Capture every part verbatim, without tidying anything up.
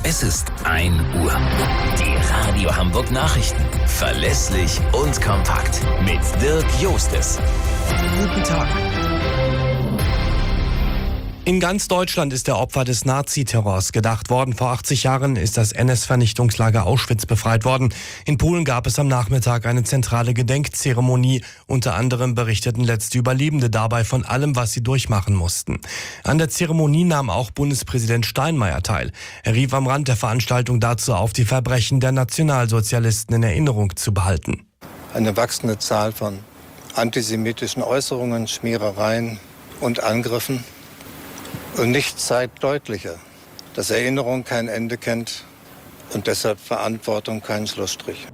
Es ist ein Uhr. Die Radio Hamburg Nachrichten. Verlässlich und kompakt. Mit Dirk Jostes. Guten Tag. In ganz Deutschland ist der Opfer des Naziterrors gedacht worden. Vor achtzig Jahren ist das N S-Vernichtungslager Auschwitz befreit worden. In Polen gab es am Nachmittag eine zentrale Gedenkzeremonie. Unter anderem berichteten letzte Überlebende dabei von allem, was sie durchmachen mussten. An der Zeremonie nahm auch Bundespräsident Steinmeier teil. Er rief am Rand der Veranstaltung dazu auf, die Verbrechen der Nationalsozialisten in Erinnerung zu behalten. Eine wachsende Zahl von antisemitischen Äußerungen, Schmierereien und Angriffen. Und nichts zeigt deutlicher, dass Erinnerung kein Ende kennt und deshalb Verantwortung keinen Schlussstrich.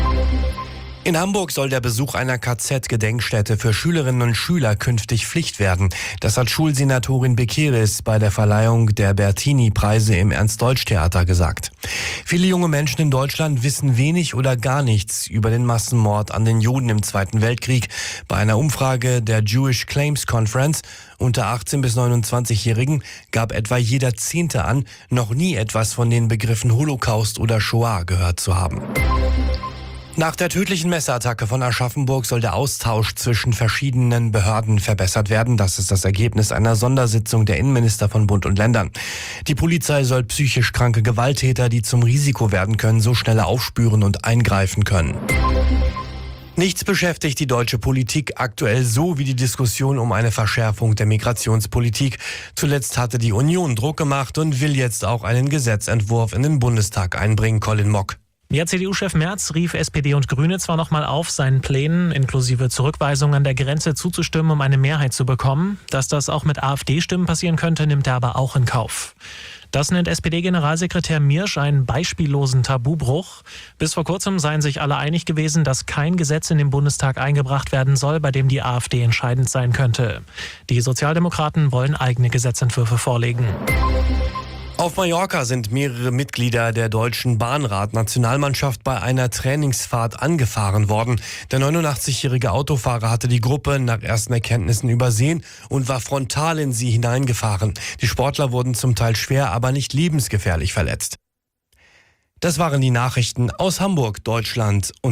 In Hamburg soll der Besuch einer K Z-Gedenkstätte für Schülerinnen und Schüler künftig Pflicht werden. Das hat Schulsenatorin Bekeres bei der Verleihung der Bertini-Preise im Ernst-Deutsch-Theater gesagt. Viele junge Menschen in Deutschland wissen wenig oder gar nichts über den Massenmord an den Juden im Zweiten Weltkrieg. Bei einer Umfrage der Jewish Claims Conference unter achtzehn- bis neunundzwanzigjährigen gab etwa jeder Zehnte an, noch nie etwas von den Begriffen Holocaust oder Shoah gehört zu haben. Nach der tödlichen Messerattacke von Aschaffenburg soll der Austausch zwischen verschiedenen Behörden verbessert werden. Das ist das Ergebnis einer Sondersitzung der Innenminister von Bund und Ländern. Die Polizei soll psychisch kranke Gewalttäter, die zum Risiko werden können, so schneller aufspüren und eingreifen können. Nichts beschäftigt die deutsche Politik aktuell so wie die Diskussion um eine Verschärfung der Migrationspolitik. Zuletzt hatte die Union Druck gemacht und will jetzt auch einen Gesetzentwurf in den Bundestag einbringen. Colin Mock. Ja, C D U-Chef Merz rief S P D und Grüne zwar noch mal auf, seinen Plänen inklusive Zurückweisung an der Grenze zuzustimmen, um eine Mehrheit zu bekommen. Dass das auch mit AfD-Stimmen passieren könnte, nimmt er aber auch in Kauf. Das nennt S P D-Generalsekretär Miersch einen beispiellosen Tabubruch. Bis vor kurzem seien sich alle einig gewesen, dass kein Gesetz in den Bundestag eingebracht werden soll, bei dem die AfD entscheidend sein könnte. Die Sozialdemokraten wollen eigene Gesetzentwürfe vorlegen. Auf Mallorca sind mehrere Mitglieder der deutschen Bahnrad-Nationalmannschaft bei einer Trainingsfahrt angefahren worden. Der neunundachtzigjährige Autofahrer hatte die Gruppe nach ersten Erkenntnissen übersehen und war frontal in sie hineingefahren. Die Sportler wurden zum Teil schwer, aber nicht lebensgefährlich verletzt. Das waren die Nachrichten aus Hamburg, Deutschland und